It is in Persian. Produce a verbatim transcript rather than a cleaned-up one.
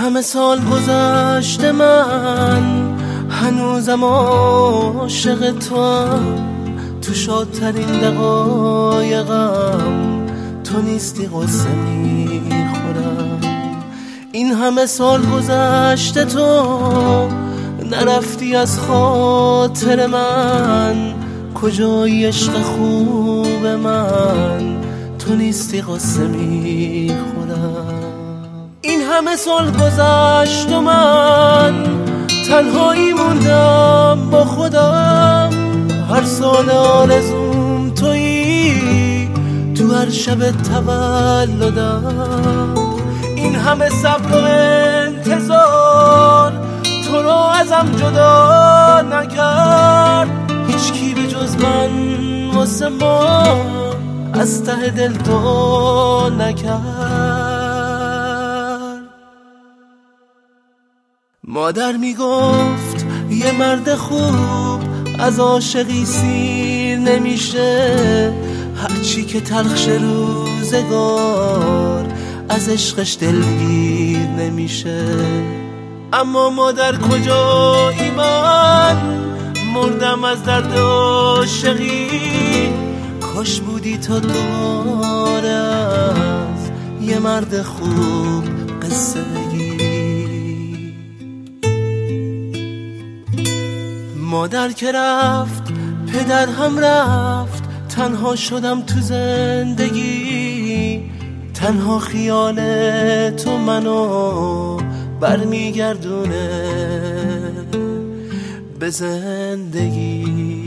همه سال گذشته من هنوزم عاشق توام، تو شادترین دقایقم تو نیستی قصه میخورم. این همه سال گذشته تو نرفتی از خاطر من، کجای عشق خوب من تو نیستی قصه میخورم. این همه سال گذشت و من تنهایی موندم با خودم، هر سال آرزوم تویی تو هر شب تولدم. این همه صبر و انتظار تو رو ازم جدا نکرد، هیچ کی به جز من واسه ما از ته دل تو نکرد. مادر میگفت یه مرد خوب از عاشقی سیر نمیشه، هرچی که تلخ روزگار از عشقش دلگیر نمیشه. اما مادر کجایی من مردم از درد عاشقی، کاش بودی تا دوباره از یه مرد خوب قصه بگی. مادر که رفت پدر هم رفت، تنها شدم تو زندگی، تنها خیال تو منو برمیگردونه به زندگی.